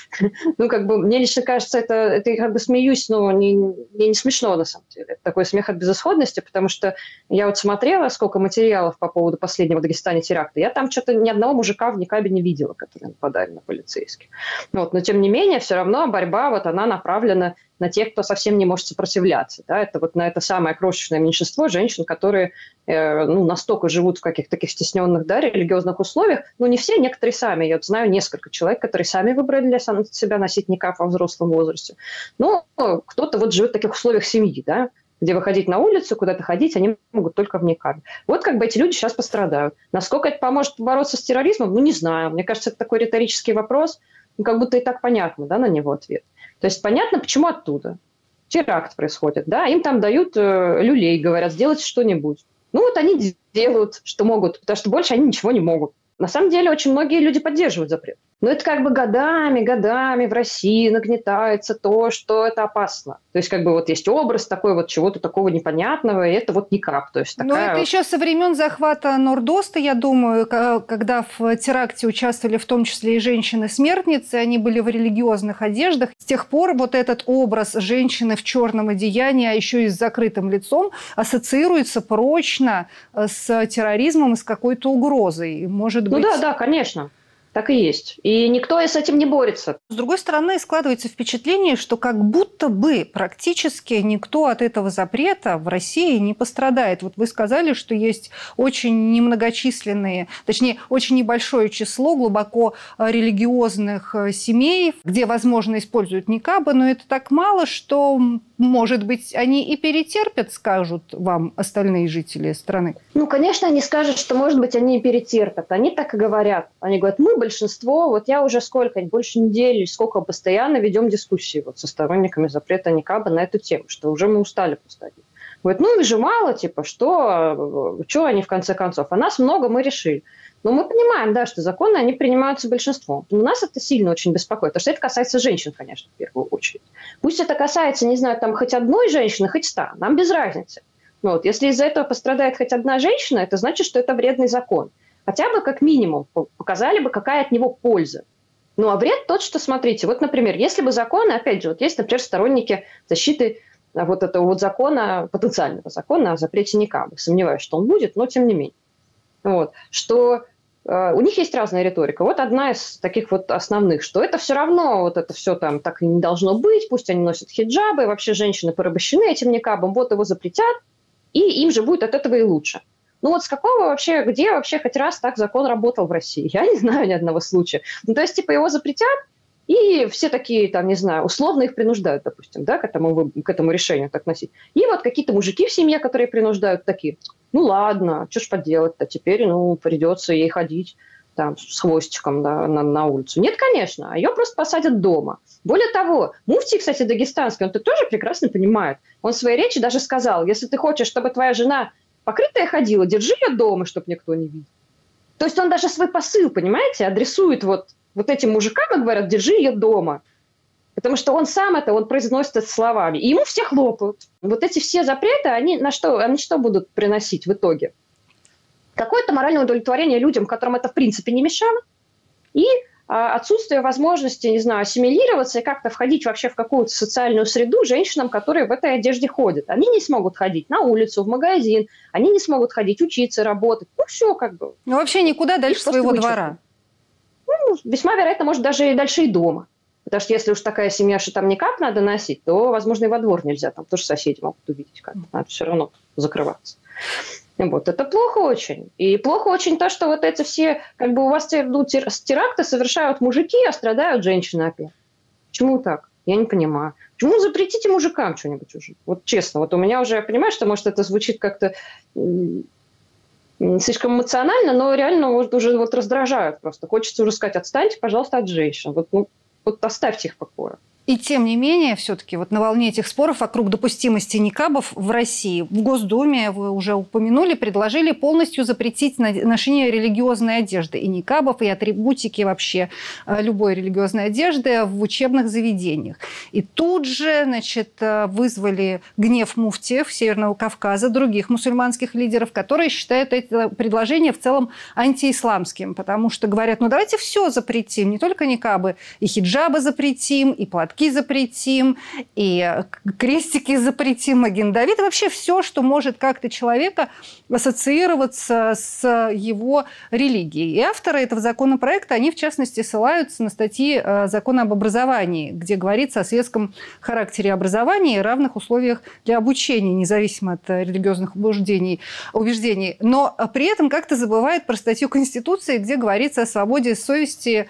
Ну, как бы, мне лично кажется, это, это я как бы смеюсь, но не, мне не смешно, на самом деле. Это такой смех от безысходности, потому что я вот смотрела, сколько материалов по поводу последнего в Дагестане теракта. Я там что-то ни одного мужика в никабе не видела, которые нападали на полицейских. Вот, но, тем не менее, все равно борьба, вот она направлена на тех, кто совсем не может сопротивляться. Да? Это вот на это самое крошечное меньшинство женщин, которые э, ну, настолько живут в каких-то таких стесненных, да, религиозных условиях. Ну, не все, некоторые сами. Я вот знаю несколько человек, которые сами выбрали для себя носить никаб во взрослом возрасте. Ну, кто-то вот живет в таких условиях семьи, да, где выходить на улицу, куда-то ходить, они могут только в никабе. Вот как бы эти люди сейчас пострадают. Насколько это поможет бороться с терроризмом? Ну, не знаю. Мне кажется, это такой риторический вопрос. Ну, как будто и так понятно, да, на него ответ. То есть понятно, почему оттуда. Теракт происходит, да, им там дают э, люлей, говорят, сделайте что-нибудь. Ну вот они делают, что могут, потому что больше они ничего не могут. На самом деле очень многие люди поддерживают запрет. Но это как бы годами, годами в России нагнетается то, что это опасно. То есть как бы вот есть образ такой вот чего-то такого непонятного, и это вот никаб. То есть такая... Но это еще со времен захвата Норд-Оста, я думаю, когда в теракте участвовали в том числе и женщины-смертницы, они были в религиозных одеждах. С тех пор вот этот образ женщины в черном одеянии, а еще и с закрытым лицом, ассоциируется прочно с терроризмом и с какой-то угрозой. Может быть... Ну да, да, конечно. Так и есть. И никто и с этим не борется. С другой стороны, складывается впечатление, что как будто бы практически никто от этого запрета в России не пострадает. Вот вы сказали, что есть очень немногочисленные, точнее, очень небольшое число глубоко религиозных семей, где, возможно, используют никабы, но это так мало, что, может быть, они и перетерпят, скажут вам остальные жители страны. Ну, конечно, они скажут, что, может быть, они и перетерпят. Они так и говорят. Они говорят, мы большинство, вот я уже сколько, больше недели, сколько постоянно ведем дискуссии вот со сторонниками запрета никаба на эту тему, что уже мы устали просто. Говорят, ну их же мало, типа, что, что они в конце концов? А нас много, мы решили. Но мы понимаем, да, что законы, они принимаются большинством. Но нас это сильно очень беспокоит, потому что это касается женщин, конечно, в первую очередь. Пусть это касается, не знаю, там хоть одной женщины, хоть ста, нам без разницы. Но вот, если из-за этого пострадает хоть одна женщина, это значит, что это вредный закон. Хотя бы как минимум показали бы, какая от него польза. Ну, а вред тот, что, смотрите, вот, например, если бы законы, опять же, вот есть, например, сторонники защиты вот этого вот закона, потенциального закона о запрете никаба. Сомневаюсь, что он будет, но тем не менее. Вот, что э, у них есть разная риторика. Вот одна из таких вот основных, что это все равно, вот это все там так и не должно быть, пусть они носят хиджабы, вообще женщины порабощены этим никабом, вот его запретят, и им же будет от этого и лучше. Ну вот с какого вообще, где вообще хоть раз так закон работал в России? Я не знаю ни одного случая. Ну то есть типа его запретят, и все такие, там, не знаю, условно их принуждают, допустим, да, к этому, к этому решению так носить. И вот какие-то мужики в семье, которые принуждают, такие, ну ладно, что ж поделать-то, теперь, ну, придется ей ходить там с хвостиком да, на, на улицу. Нет, конечно, ее просто посадят дома. Более того, муфтий, кстати, дагестанский, он это тоже прекрасно понимает. Он в своей речи даже сказал, если ты хочешь, чтобы твоя жена покрытая ходила, держи ее дома, чтобы никто не видел. То есть он даже свой посыл, понимаете, адресует вот, вот этим мужикам и говорят, держи ее дома. Потому что он сам это, он произносит это словами. И ему все хлопают. Вот эти все запреты, они на что, они что будут приносить в итоге? Какое-то моральное удовлетворение людям, которым это в принципе не мешало. И а, отсутствие возможности, не знаю, ассимилироваться и как-то входить вообще в какую-то социальную среду женщинам, которые в этой одежде ходят. Они не смогут ходить на улицу, в магазин, они не смогут ходить, учиться, работать. Ну, все как бы. Ну, вообще никуда дальше своего двора. Ну, весьма вероятно, может, даже и дальше и дома. Потому что если уж такая семья, что там никак надо носить, то, возможно, и во двор нельзя. Там тоже соседи могут увидеть, как надо все равно закрываться. Вот, это плохо очень. И плохо очень то, что вот эти все, как бы у вас ну, теракты совершают мужики, а страдают женщины опять. Почему так? Я не понимаю. Почему запретите мужикам что-нибудь уже? Вот честно, вот у меня уже, я понимаю, что, может, это звучит как-то слишком эмоционально, но реально вот уже вот раздражают просто. Хочется уже сказать, отстаньте, пожалуйста, от женщин. Вот, ну, вот оставьте их в покое. И тем не менее, все-таки вот на волне этих споров вокруг допустимости никабов в России в Госдуме, вы уже упомянули, предложили полностью запретить ношение религиозной одежды и никабов, и атрибутики вообще любой религиозной одежды в учебных заведениях. И тут же, значит, вызвали гнев муфтиев Северного Кавказа, других мусульманских лидеров, которые считают это предложение в целом антиисламским, потому что говорят, ну давайте все запретим, не только никабы, и хиджабы запретим, и платки запретим, и крестики запретим, магендавид, и вообще все, что может как-то человека ассоциироваться с его религией. И авторы этого законопроекта, они в частности ссылаются на статьи Закона об образовании, где говорится о светском характере образования и равных условиях для обучения, независимо от религиозных убеждений. убеждений. Но при этом как-то забывают про статью Конституции, где говорится о свободе совести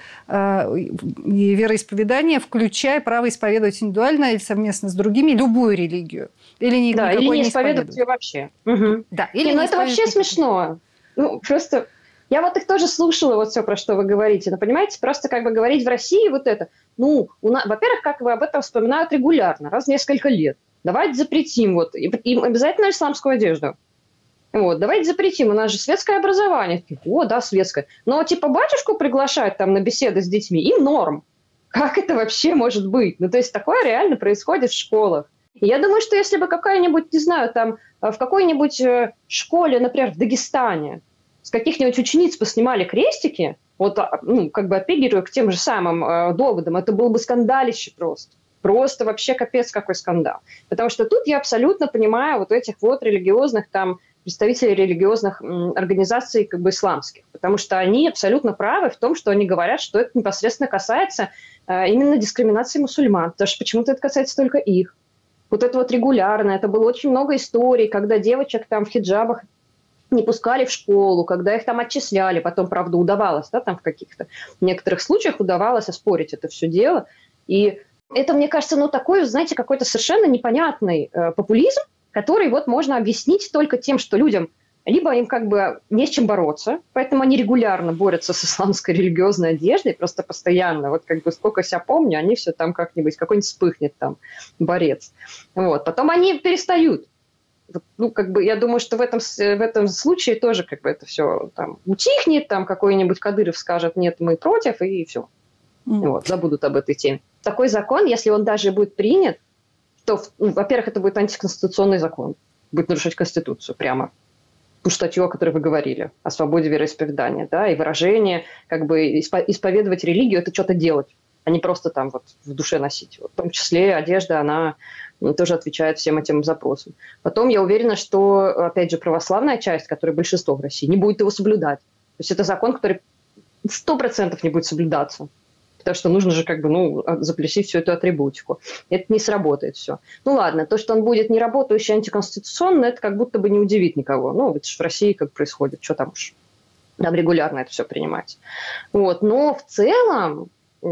и вероисповедания, включая право право исповедовать индивидуально или совместно с другими любую религию. Или, ни, да, или не, не исповедовать исповедовать ее вообще. Угу. Да, или не, ну это вообще смешно. Ну, просто... Я вот их тоже слушала, вот все, про что вы говорите. Но, понимаете, просто как бы говорить в России вот это. Ну, у нас, во-первых, как вы об этом вспоминают регулярно, раз в несколько лет. Давайте запретим вот, им обязательно исламскую одежду. Вот, давайте запретим, у нас же светское образование. О, да, светское. Но типа батюшку приглашать там на беседы с детьми, им норм. Как это вообще может быть? Ну, то есть такое реально происходит в школах. И я думаю, что если бы какая-нибудь, не знаю, там в какой-нибудь школе, например, в Дагестане, с каких-нибудь учениц поснимали крестики, вот, ну, как бы апеллируя к тем же самым э, доводам, это было бы скандалище просто. Просто вообще капец какой скандал. Потому что тут я абсолютно понимаю вот этих вот религиозных там представителей религиозных м, организаций как бы исламских. Потому что они абсолютно правы в том, что они говорят, что это непосредственно касается э, именно дискриминации мусульман. Потому что почему-то это касается только их. Вот это вот регулярно. Это было очень много историй, когда девочек там в хиджабах не пускали в школу, когда их там отчисляли, потом, правда, удавалось, да, там в каких-то некоторых случаях удавалось оспорить это все дело. И это, мне кажется, ну, такой, знаете, какой-то совершенно непонятный э, популизм, который вот можно объяснить только тем, что людям либо им как бы не с чем бороться, поэтому они регулярно борются с исламской религиозной одеждой, просто постоянно, вот как бы сколько себя помню, они все там как-нибудь, какой-нибудь вспыхнет там борец. Вот. Потом они перестают. Ну, как бы, я думаю, что в этом, в этом случае тоже как бы это все там утихнет, там какой-нибудь Кадыров скажет, нет, мы против, и все. Mm. Вот, забудут об этой теме. Такой закон, если он даже будет принят, то, ну, во-первых, это будет антиконституционный закон. Будет нарушать Конституцию прямо. Ту статью, о которой вы говорили, о свободе вероисповедания, да, и выражение, как бы исповедовать религию – это что-то делать, а не просто там вот в душе носить. Вот, в том числе одежда, она тоже отвечает всем этим запросам. Потом я уверена, что, опять же, православная часть, которая большинство в России, не будет его соблюдать. То есть это закон, который сто процентов не будет соблюдаться. Потому что нужно же как бы, ну, заплесить всю эту атрибутику. Это не сработает все. Ну ладно, то, что он будет неработающий, антиконституционный, это как будто бы не удивит никого. Ну, ведь в России как происходит, что там уж. Там регулярно это все принимать. Вот. Но в целом,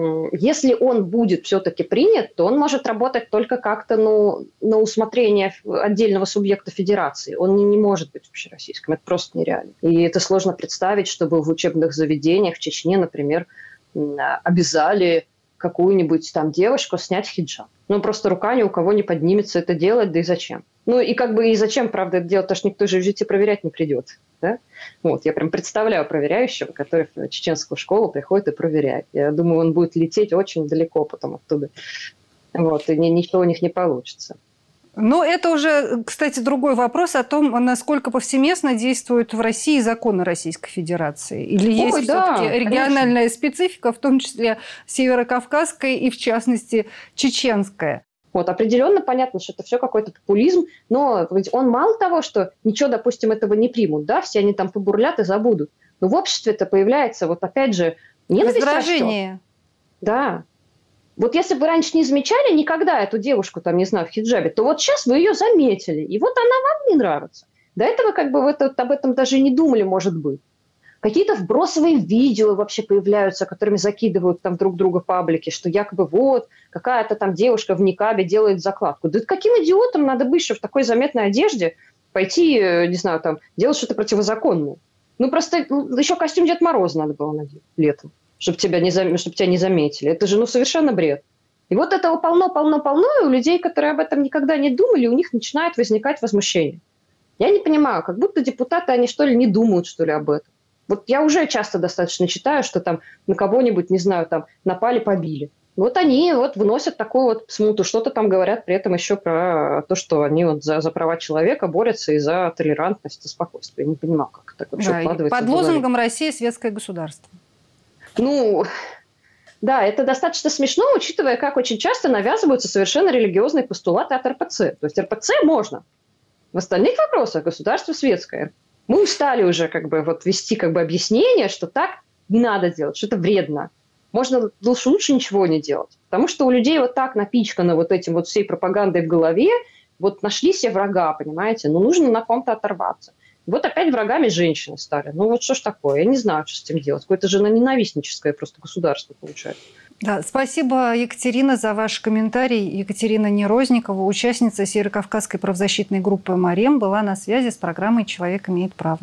если он будет все-таки принят, то он может работать только как-то, ну, на усмотрение отдельного субъекта федерации. Он не, не может быть общероссийским. Это просто нереально. И это сложно представить, чтобы в учебных заведениях в Чечне, например, обязали какую-нибудь там девушку снять хиджаб. Ну, просто рука ни у кого не поднимется это делать, да и зачем? Ну, и как бы и зачем, правда, это делать, потому что никто же в жизни проверять не придет. Да? Вот, я прям представляю проверяющего, который в чеченскую школу приходит и проверяет. Я думаю, он будет лететь очень далеко потом оттуда. Вот, и ничего у них не получится. Но это уже, кстати, другой вопрос о том, насколько повсеместно действуют в России законы Российской Федерации. Или Ой, есть да, все-таки региональная конечно. специфика, в том числе северокавказская и, в частности, чеченская. Вот, определенно понятно, что это все какой-то популизм, но ведь он мало того, что ничего, допустим, этого не примут, да, все они там побурлят и забудут. Но в обществе-то появляется, вот опять же, ненависть. Раздражение. Да. Вот если бы вы раньше не замечали никогда эту девушку, там, не знаю, в хиджабе, то вот сейчас вы ее заметили, и вот она вам не нравится. До этого как бы вот об этом даже и не думали, может быть. Какие-то вбросовые видео вообще появляются, которыми закидывают там друг друга в паблике, что якобы вот какая-то там девушка в никабе делает закладку. Да каким идиотом надо быть, чтобы в такой заметной одежде пойти, не знаю, там, делать что-то противозаконное? Ну, просто еще костюм Дед Мороза надо было надеть летом, чтобы тебя не, зам... чтобы тебя не заметили. Это же, ну, совершенно бред. И вот этого полно-полно-полно, и у людей, которые об этом никогда не думали, у них начинает возникать возмущение. Я не понимаю, как будто депутаты, они что ли не думают, что ли, об этом. Вот я уже часто достаточно читаю, что там на кого-нибудь, не знаю, там напали, побили. Вот они вот вносят такую вот смуту, что-то там говорят при этом еще про то, что они вот за, за права человека борются и за толерантность и спокойствие. Я не понимаю, как это вообще да, укладывается. Под лозунгом «Россия – светское государство». Ну, да, это достаточно смешно, учитывая, как очень часто навязываются совершенно религиозные постулаты от эр пэ цэ. То есть эр пэ цэ можно. В остальных вопросах государство светское. Мы устали уже как бы вот вести как бы объяснение, что так не надо делать, что это вредно. Можно лучше, лучше ничего не делать. Потому что у людей вот так напичкано вот этим вот всей пропагандой в голове, вот нашли себе врага, понимаете, но нужно на ком-то оторваться. Вот опять врагами женщины стали. Ну вот что ж такое, я не знаю, что с этим делать. Какое-то же ненавистническое просто государство получается. Да, спасибо, Екатерина, за ваш комментарий. Екатерина Нерозникова, участница Северокавказской правозащитной группы «Марем», была на связи с программой «Человек имеет право».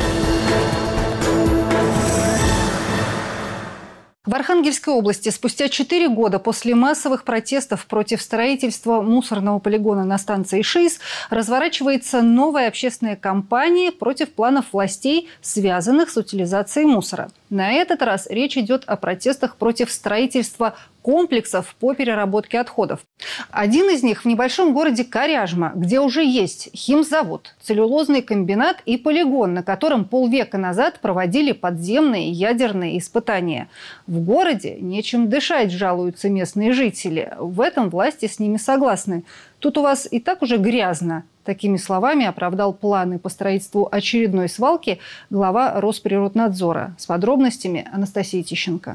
В Архангельской области спустя четыре года после массовых протестов против строительства мусорного полигона на станции ШИС разворачивается новая общественная кампания против планов властей, связанных с утилизацией мусора. На этот раз речь идет о протестах против строительства комплексов по переработке отходов. Один из них в небольшом городе Коряжма, где уже есть химзавод, целлюлозный комбинат и полигон, на котором полвека назад проводили подземные ядерные испытания. В городе нечем дышать, жалуются местные жители. В этом власти с ними согласны. Тут у вас и так уже грязно. Такими словами оправдал планы по строительству очередной свалки глава Росприроднадзора. С подробностями Анастасия Тищенко.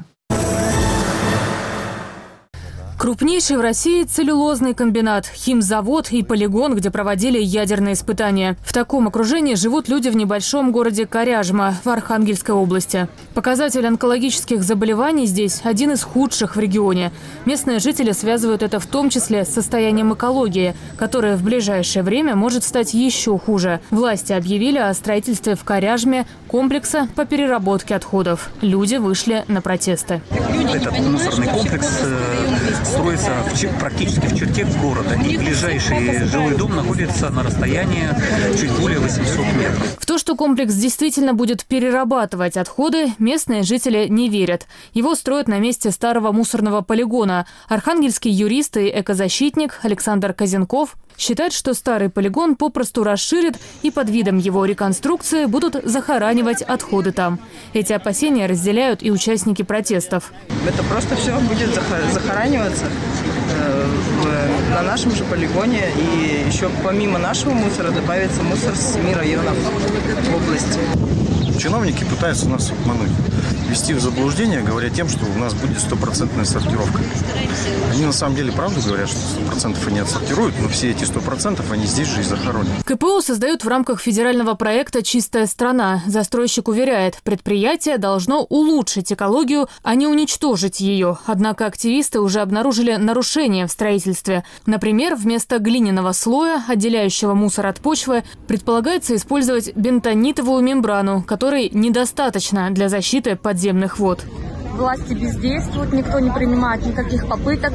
Крупнейший в России целлюлозный комбинат, химзавод и полигон, где проводили ядерные испытания. В таком окружении живут люди в небольшом городе Коряжма в Архангельской области. Показатель онкологических заболеваний здесь один из худших в регионе. Местные жители связывают это в том числе с состоянием экологии, которое в ближайшее время может стать еще хуже. Власти объявили о строительстве в Коряжме комплекса по переработке отходов. Люди вышли на протесты. Этот мусорный комплекс строится в, практически в черте города. И ближайший жилой дом находится на расстоянии чуть более восьмисот метров. В то, что комплекс действительно будет перерабатывать отходы, местные жители не верят. Его строят на месте старого мусорного полигона. Архангельский юрист и экозащитник Александр Козенков считает, что старый полигон попросту расширит и под видом его реконструкции будут захоранивать отходы там. Эти опасения разделяют и участники протестов. Это просто все будет захораниваться э, на нашем же полигоне. И еще помимо нашего мусора добавится мусор с семи районов области. Чиновники пытаются нас обмануть, ввести в заблуждение, говоря тем, что у нас будет стопроцентная сортировка. Они на самом деле правду говорят, что сто процентов они отсортируют, но все эти сто процентов они здесь же и захоронят. ка пэ о создают в рамках федерального проекта «Чистая страна». Застройщик уверяет, предприятие должно улучшить экологию, а не уничтожить ее. Однако активисты уже обнаружили нарушения в строительстве. Например, вместо глиняного слоя, отделяющего мусор от почвы, предполагается использовать бентонитовую мембрану, которой недостаточно для защиты подземных вод. Власти бездействуют, никто не принимает никаких попыток,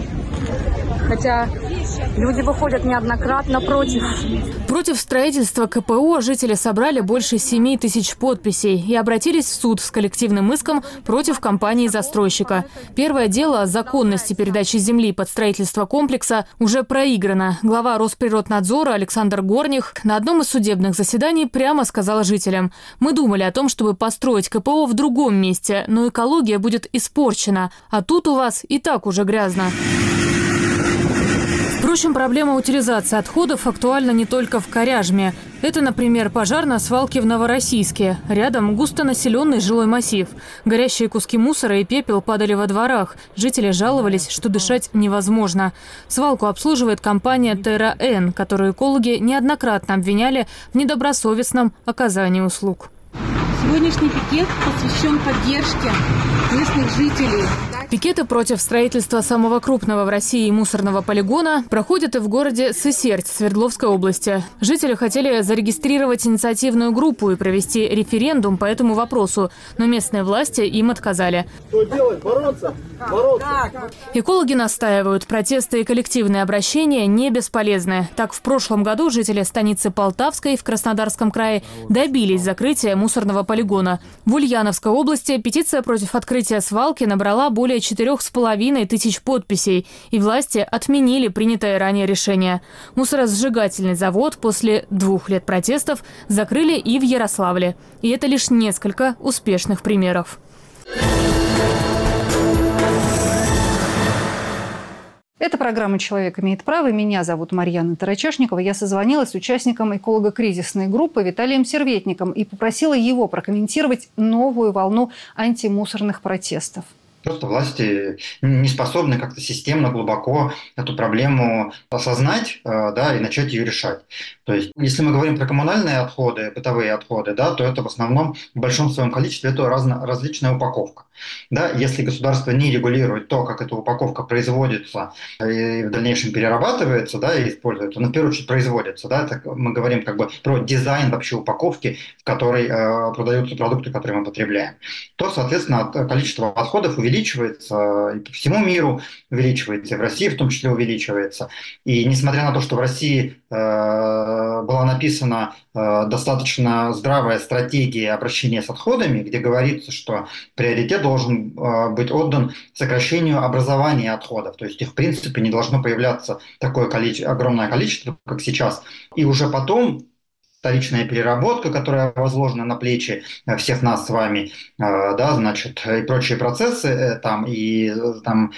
хотя люди выходят неоднократно против. Против строительства ка пэ о жители собрали больше семи тысяч подписей и обратились в суд с коллективным иском против компании-застройщика. Первое дело о законности передачи земли под строительство комплекса уже проиграно. Глава Росприроднадзора Александр Горних на одном из судебных заседаний прямо сказал жителям: «Мы думали о том, чтобы построить ка пэ о в другом месте, но экология будет испорчена, а тут у вас и так уже грязно». В Впрочем, проблема утилизации отходов актуальна не только в Коряжме. Это, например, пожар на свалке в Новороссийске. Рядом густонаселенный жилой массив. Горящие куски мусора и пепел падали во дворах. Жители жаловались, что дышать невозможно. Свалку обслуживает компания Terra N, которую экологи неоднократно обвиняли в недобросовестном оказании услуг. Сегодняшний пикет посвящен поддержке местных жителей. Пикеты против строительства самого крупного в России мусорного полигона проходят и в городе Сысерть Свердловской области. Жители хотели зарегистрировать инициативную группу и провести референдум по этому вопросу, но местные власти им отказали. Что делать? Бороться? Бороться. Экологи настаивают, протесты и коллективные обращения не бесполезны. Так, в прошлом году жители станицы Полтавской в Краснодарском крае добились закрытия мусорного полигона. В Ульяновской области петиция против открытия свалки набрала более четырех с половиной тысяч подписей, и власти отменили принятое ранее решение. Мусоросжигательный завод после двух лет протестов закрыли и в Ярославле. И это лишь несколько успешных примеров. Это программа «Человек имеет право». Меня зовут Марьяна Тарачешникова. Я созвонилась с участником эколого-кризисной группы Виталием Серветником и попросила его прокомментировать новую волну антимусорных протестов. Просто власти не способны как-то системно, глубоко эту проблему осознать, да, и начать ее решать. То есть, если мы говорим про коммунальные отходы, бытовые отходы, да, то это в основном в большом своем количестве это разно, различная упаковка. Да, если государство не регулирует то, как эта упаковка производится и в дальнейшем перерабатывается, да, и используется, но в первую очередь производится, да, это мы говорим как бы про дизайн вообще упаковки, в которой э, продаются продукты, которые мы потребляем, то, соответственно, количество отходов увеличивается и по всему миру увеличивается, и в России в том числе увеличивается. И несмотря на то, что в России э, была написана э, достаточно здравая стратегия обращения с отходами, где говорится, что приоритет должен э, быть отдан сокращению образования отходов. То есть их в принципе не должно появляться такое количество, огромное количество, как сейчас. И уже потом вторичная переработка, которая возложена на плечи всех нас с вами, да, значит, и прочие процессы, там, и там,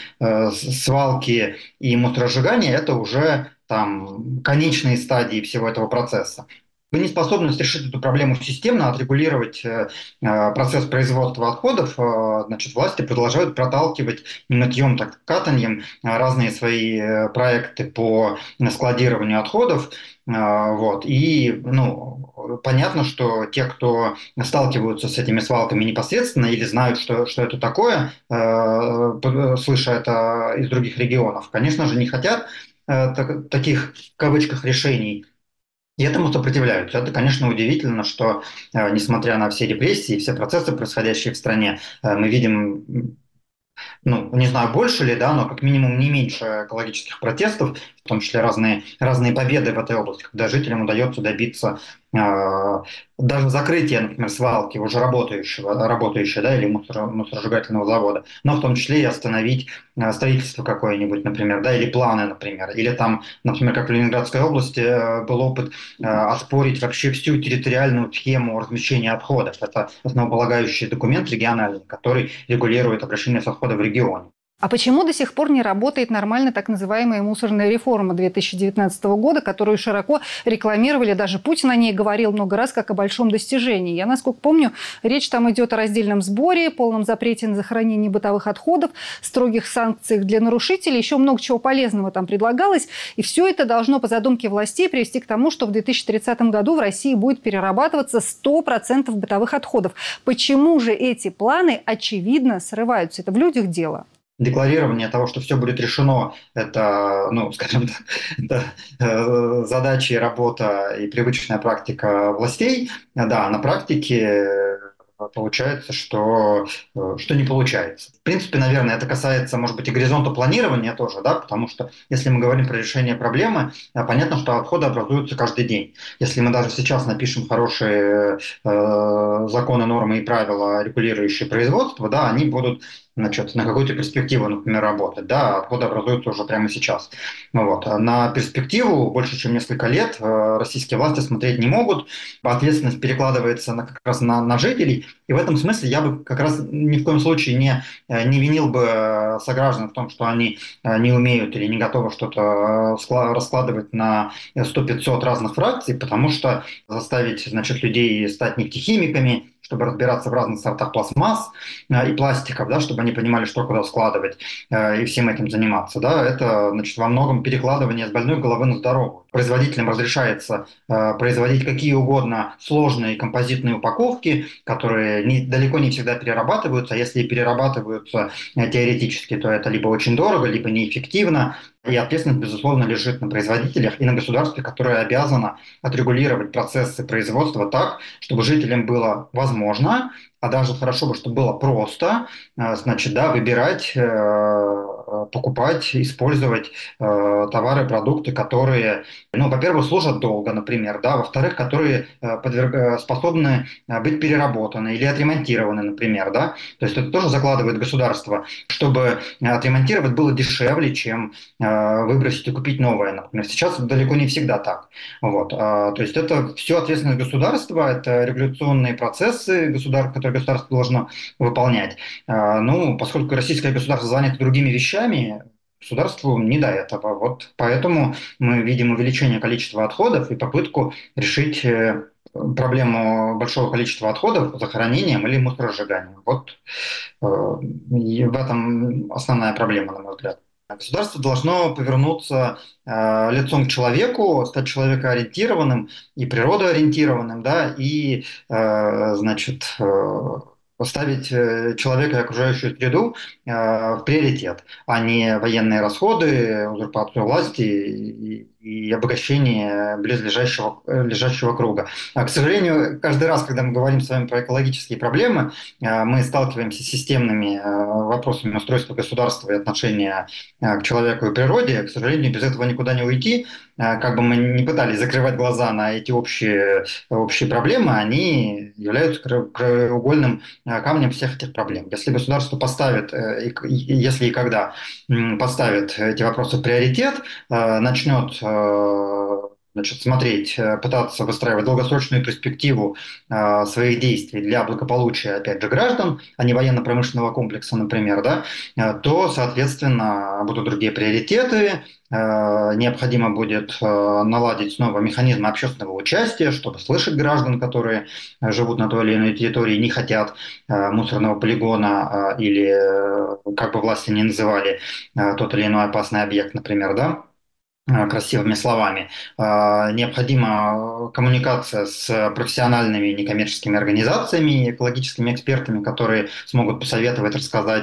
свалки и мусоросжигание, это уже там конечные стадии всего этого процесса. Неспособность решить эту проблему системно, отрегулировать э, процесс производства отходов, э, значит, власти продолжают проталкивать не мытьем, так катаньем разные свои проекты по складированию отходов. Э, вот. И ну, понятно, что те, кто сталкиваются с этими свалками непосредственно или знают, что, что это такое, э, слыша это из других регионов, конечно же, не хотят э, так, таких в кавычках решений. И этому сопротивляются. Это, конечно, удивительно, что, э, несмотря на все репрессии, все процессы, происходящие в стране, э, мы видим, ну, не знаю, больше ли, да, но как минимум не меньше экологических протестов, в том числе разные, разные победы в этой области, когда жителям удается добиться э, даже закрытия, например, свалки уже работающего, работающего, да, или мусор, мусоросжигательного завода, но в том числе и остановить э, строительство какое-нибудь, например, да, или планы, например, или там, например, как в Ленинградской области э, был опыт э, оспорить вообще всю территориальную схему размещения отходов. Это основополагающий документ региональный, который регулирует обращение с отходом в регионе. А почему до сих пор не работает нормально так называемая мусорная реформа две тысячи девятнадцатого года, которую широко рекламировали, даже Путин о ней говорил много раз как о большом достижении? Я, насколько помню, речь там идет о раздельном сборе, полном запрете на захоронение бытовых отходов, строгих санкциях для нарушителей, еще много чего полезного там предлагалось. И все это должно по задумке властей привести к тому, что в две тысячи тридцатом году в России будет перерабатываться сто процентов бытовых отходов. Почему же эти планы, очевидно, срываются? Это в людях дело. Декларирование того, что все будет решено, это, ну, скажем так, это э, задача и работа и привычная практика властей. Да, на практике получается, что, что не получается. В принципе, наверное, это касается, может быть, и горизонта планирования тоже, да, потому что если мы говорим про решение проблемы, понятно, что отходы образуются каждый день. Если мы даже сейчас напишем хорошие э, законы, нормы и правила, регулирующие производство, да, они будут значит, на какую-то перспективу, например, работать, да, отходы образуются уже прямо сейчас. Вот. На перспективу больше, чем несколько лет российские власти смотреть не могут, ответственность перекладывается на, как раз на, на жителей, и в этом смысле я бы как раз ни в коем случае не, не винил бы сограждан в том, что они не умеют или не готовы что-то раскладывать на сто-пятьсот разных фракций, потому что заставить, значит, людей стать нефтехимиками, чтобы разбираться в разных сортах пластмасс и пластиков, да, чтобы они понимали, что куда складывать, и всем этим заниматься. Да, это, значит, во многом перекладывание с больной головы на здоровую. Производителям разрешается производить какие угодно сложные композитные упаковки, которые не, далеко не всегда перерабатываются, а если и перерабатываются теоретически, то это либо очень дорого, либо неэффективно. И ответственность, безусловно, лежит на производителях и на государстве, которое обязано отрегулировать процессы производства так, чтобы жителям было возможно, а даже хорошо бы, чтобы было просто, значит, да, выбирать, покупать, использовать товары, продукты, которые, ну, во-первых, служат долго, например, да, во-вторых, которые подверг... способны быть переработаны или отремонтированы, например, да, то есть это тоже закладывает государство, чтобы отремонтировать было дешевле, чем выбросить и купить новое, например. Сейчас далеко не всегда так. Вот. То есть это все ответственность государства, это регуляционные процессы, государ... которые государство должно выполнять. Ну, поскольку российское государство занято другими вещами, государству не до этого. Вот поэтому мы видим увеличение количества отходов и попытку решить проблему большого количества отходов захоронением или мусоросжиганием. Вот и в этом основная проблема, на мой взгляд. Государство должно повернуться э, лицом к человеку, стать человекоориентированным и природоориентированным, да, и, э, значит, э, поставить человека и окружающую среду э, в приоритет, а не военные расходы, узурпацию власти и, и обогащение близлежащего лежащего круга. А, к сожалению, каждый раз, когда мы говорим с вами про экологические проблемы, э, мы сталкиваемся с системными э, вопросами устройства государства и отношения э, к человеку и природе. К сожалению, без этого никуда не уйти. Э, как бы мы ни пытались закрывать глаза на эти общие, общие проблемы, они являются краеугольным камнем всех этих проблем. Если государство поставит, если и когда поставит эти вопросы в приоритет, начнет, значит, смотреть, пытаться выстраивать долгосрочную перспективу своих действий для благополучия, опять же, граждан, а не военно-промышленного комплекса, например, да, то, соответственно, будут другие приоритеты. Необходимо будет наладить снова механизмы общественного участия, чтобы слышать граждан, которые живут на той или иной территории, не хотят мусорного полигона или, как бы власти ни называли, тот или иной опасный объект, например, да, красивыми словами. Необходима коммуникация с профессиональными некоммерческими организациями, экологическими экспертами, которые смогут посоветовать, рассказать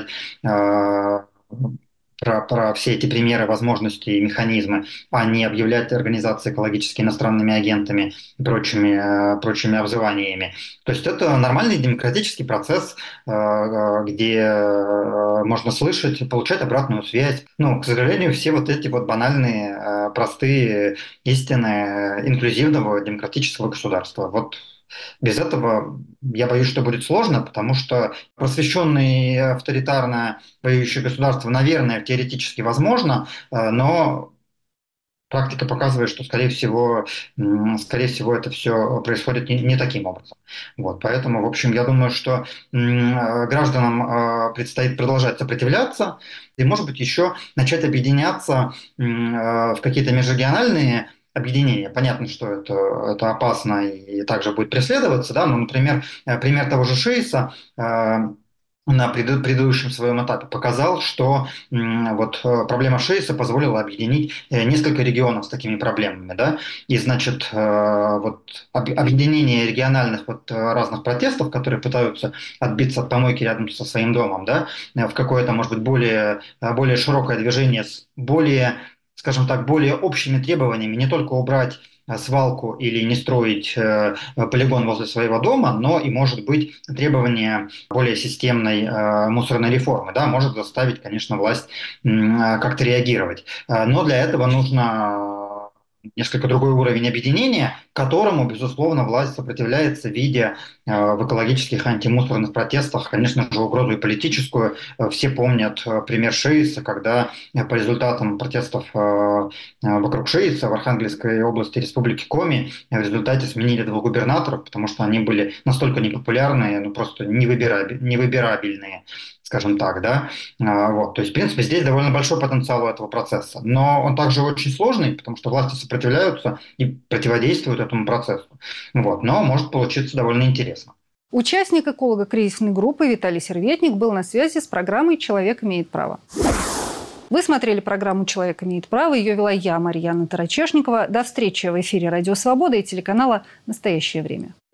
Про, про все эти примеры, возможности и механизмы, а не объявлять организации экологически иностранными агентами и прочими, прочими обзываниями. То есть это нормальный демократический процесс, где можно слышать, получать обратную связь. Ну, к сожалению, все вот эти вот банальные, простые истины инклюзивного демократического государства. Вот без этого, я боюсь, что будет сложно, потому что просвещенное авторитарное воюющее государство, наверное, теоретически возможно, но практика показывает, что, скорее всего, скорее всего это все происходит не, не таким образом. Вот, поэтому, в общем, я думаю, что гражданам предстоит продолжать сопротивляться и, может быть, еще начать объединяться в какие-то межрегиональные объединения. Понятно, что это, это опасно и также будет преследоваться, да, но, например, пример того же ШИИСа э, на пред, предыдущем своем этапе показал, что э, вот проблема ШИИСа позволила объединить несколько регионов с такими проблемами, да, и, значит, э, вот об, объединение региональных вот разных протестов, которые пытаются отбиться от помойки рядом со своим домом, да, в какое-то, может быть, более, более широкое движение с более, скажем так, более общими требованиями, не только убрать свалку или не строить э, полигон возле своего дома, но и, может быть, требование более системной э, мусорной реформы, да, может заставить, конечно, власть э, как-то реагировать. Но для этого нужно несколько другой уровень объединения, которому, безусловно, власть сопротивляется, видя в экологических антимусорных протестах, конечно же, угрозу и политическую. Все помнят пример Шииса, когда по результатам протестов вокруг Шииса в Архангельской области Республики Коми в результате сменили двух губернаторов, потому что они были настолько непопулярные, ну просто невыбирабельные, скажем так, да. Вот. То есть, в принципе, здесь довольно большой потенциал у этого процесса. Но он также очень сложный, потому что власти сопротивляются и противодействуют этому процессу. Вот. Но может получиться довольно интересно. Участник эколого-кризисной группы Виталий Серветник был на связи с программой «Человек имеет право». Вы смотрели программу «Человек имеет право». Ее вела я, Марьяна Тарачешникова. До встречи в эфире «Радио Свобода» и телеканала «Настоящее время».